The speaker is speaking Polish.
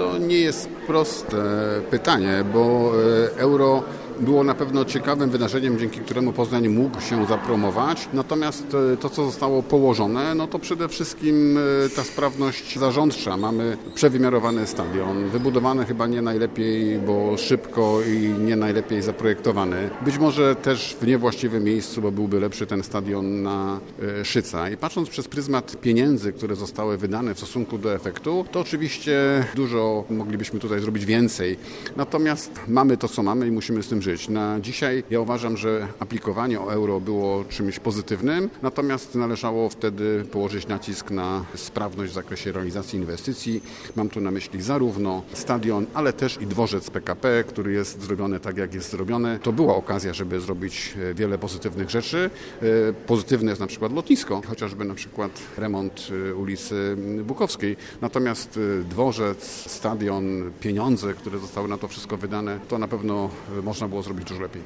To nie jest proste pytanie, bo euro było na pewno ciekawym wydarzeniem, dzięki któremu Poznań mógł się zapromować. Natomiast to, co zostało położone, no to przede wszystkim ta sprawność zarządcza. Mamy przewymiarowany stadion, wybudowany chyba nie najlepiej, bo szybko i nie najlepiej zaprojektowany. Być może też w niewłaściwym miejscu, bo byłby lepszy ten stadion na Szyca. I patrząc przez pryzmat pieniędzy, które zostały wydane w stosunku do efektu, to oczywiście dużo moglibyśmy tutaj zrobić więcej. Natomiast mamy to, co mamy i musimy z tym żyć. Na dzisiaj ja uważam, że aplikowanie o euro było czymś pozytywnym, natomiast należało wtedy położyć nacisk na sprawność w zakresie realizacji inwestycji. Mam tu na myśli zarówno stadion, ale też i dworzec PKP, który jest zrobiony tak, jak jest zrobiony. To była okazja, żeby zrobić wiele pozytywnych rzeczy. Pozytywne jest na przykład lotnisko, chociażby na przykład remont ulicy Bukowskiej. Natomiast dworzec, stadion, pieniądze, które zostały na to wszystko wydane, to na pewno można było zrobić dużo lepiej.